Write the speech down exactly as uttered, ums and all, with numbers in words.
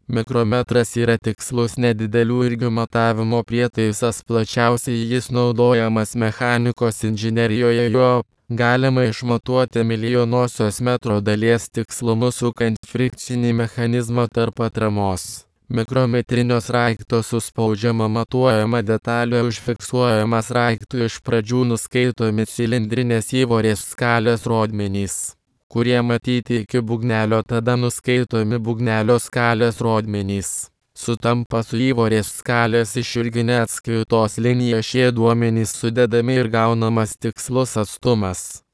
Mikrometras yra tikslus nedidelių irgių matavimo prietaisas, plačiausiai jis naudojamas mechanikos inžinerijoje, jo galima išmatuoti milijonosios metro dalies tikslumu sukant frikcinį mechanizmą tarp atramos. Mikrometrinio sraigto suspaudžiama matuojama detalė užfiksuojama sraigtu iš pradžių nuskaitomi cilindrinės įvorės skalės rodmenys, kurie matyti iki būgnelio, tada nuskaitomi būgnelio skalės rodmenys. Sutampa su įvorės skalės išilgine atskaitos linija, šie duomenys sudedami ir gaunamas tikslus atstumas.